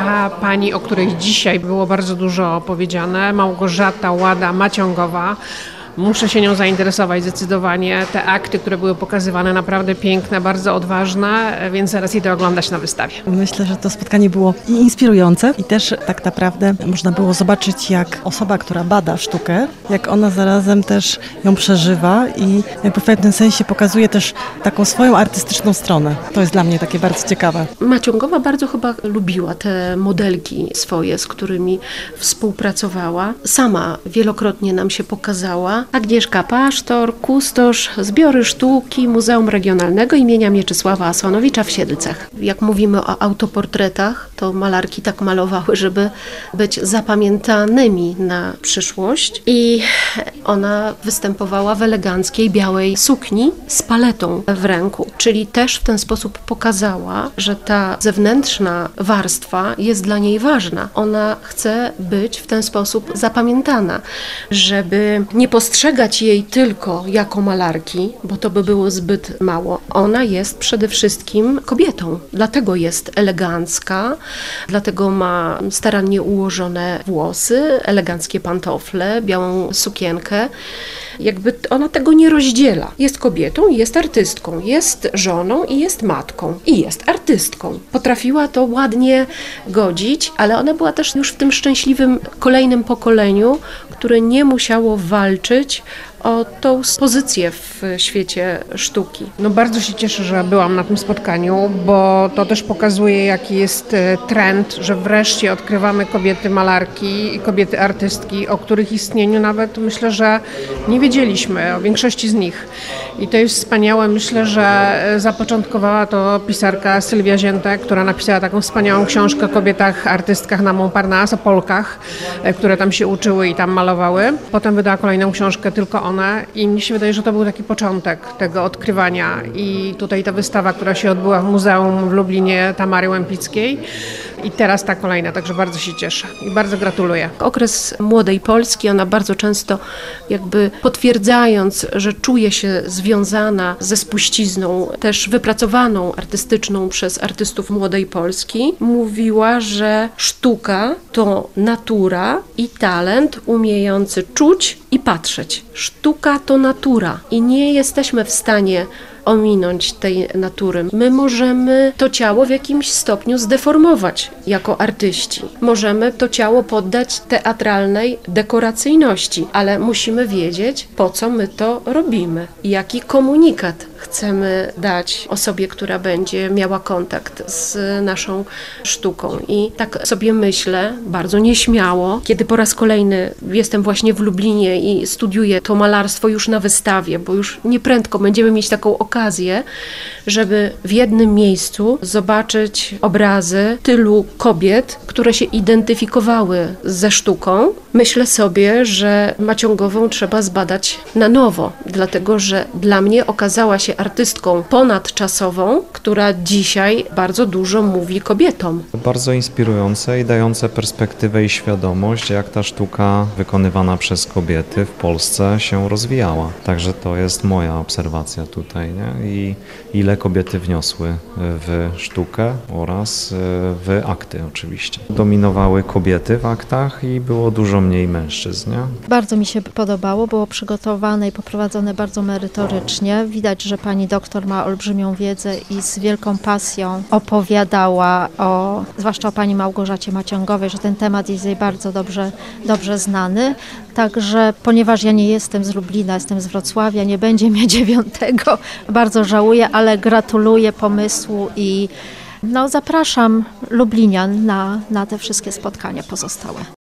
ta pani, o której dzisiaj było bardzo dużo powiedziane, Małgorzata Łada-Maciągowa. Muszę się nią zainteresować zdecydowanie. Te akty, które były pokazywane, naprawdę piękne, bardzo odważne, więc zaraz idę oglądać na wystawie. Myślę, że to spotkanie było i inspirujące i też tak naprawdę można było zobaczyć, jak osoba, która bada sztukę, jak ona zarazem też ją przeżywa i jakby w pewnym sensie pokazuje też taką swoją artystyczną stronę. To jest dla mnie takie bardzo ciekawe. Maciągowa bardzo chyba lubiła te modelki swoje, z którymi współpracowała. Sama wielokrotnie nam się pokazała. Agnieszka Pasztor, kustosz Zbiory Sztuki Muzeum Regionalnego imienia Mieczysława Asłanowicza w Siedlcach. Jak mówimy o autoportretach, to malarki tak malowały, żeby być zapamiętanymi na przyszłość. I ona występowała w eleganckiej białej sukni z paletą w ręku. Czyli też w ten sposób pokazała, że ta zewnętrzna warstwa jest dla niej ważna. Ona chce być w ten sposób zapamiętana, żeby nie postrzegać jej tylko jako malarki, bo to by było zbyt mało. Ona jest przede wszystkim kobietą, dlatego jest elegancka, dlatego ma starannie ułożone włosy, eleganckie pantofle, białą sukienkę. Jakby ona tego nie rozdziela. Jest kobietą, jest artystką, jest żoną i jest matką i jest artystką. Potrafiła to ładnie godzić, ale ona była też już w tym szczęśliwym kolejnym pokoleniu, które nie musiało walczyć o tą pozycję w świecie sztuki. No bardzo się cieszę, że byłam na tym spotkaniu, bo to też pokazuje, jaki jest trend, że wreszcie odkrywamy kobiety malarki i kobiety artystki, o których istnieniu nawet myślę, że nie wiedzieliśmy, o większości z nich. I to jest wspaniałe. Myślę, że zapoczątkowała to pisarka Sylwia Ziętek, która napisała taką wspaniałą książkę o kobietach artystkach na Montparnasse, o Polkach, które tam się uczyły i tam malowały. Potem wydała kolejną książkę tylko one i mnie się wydaje, że to był taki początek tego odkrywania i tutaj ta wystawa, która się odbyła w Muzeum w Lublinie Tamary Łempickiej i teraz ta kolejna, także bardzo się cieszę i bardzo gratuluję. Okres młodej Polski, ona bardzo często jakby potwierdzając, że czuje się związana ze spuścizną, też wypracowaną artystyczną przez artystów młodej Polski, mówiła, że sztuka to natura i talent umiejący czuć i patrzeć. Sztuka to natura i nie jesteśmy w stanie ominąć tej natury. My możemy to ciało w jakimś stopniu zdeformować jako artyści. Możemy to ciało poddać teatralnej dekoracyjności, ale musimy wiedzieć, po co my to robimy i jaki komunikat chcemy dać osobie, która będzie miała kontakt z naszą sztuką. I tak sobie myślę, bardzo nieśmiało, kiedy po raz kolejny jestem właśnie w Lublinie i studiuję to malarstwo już na wystawie, bo już nieprędko będziemy mieć taką okazję, żeby w jednym miejscu zobaczyć obrazy tylu kobiet, które się identyfikowały ze sztuką. Myślę sobie, że Maciągową trzeba zbadać na nowo, dlatego że dla mnie okazała się artystką ponadczasową, która dzisiaj bardzo dużo mówi kobietom. Bardzo inspirujące i dające perspektywę i świadomość, jak ta sztuka wykonywana przez kobiety w Polsce się rozwijała. Także to jest moja obserwacja tutaj, nie? I ile kobiety wniosły w sztukę oraz w akty oczywiście. Dominowały kobiety w aktach i było dużo mniej mężczyzn, nie? Bardzo mi się podobało, było przygotowane i poprowadzone bardzo merytorycznie. Widać, że pani doktor ma olbrzymią wiedzę i z wielką pasją opowiadała zwłaszcza o pani Małgorzacie Maciągowej, że ten temat jest jej bardzo dobrze znany. Także ponieważ ja nie jestem z Lublina, jestem z Wrocławia, nie będzie mnie 9, bardzo żałuję, ale gratuluję pomysłu i zapraszam Lublinian na te wszystkie spotkania pozostałe.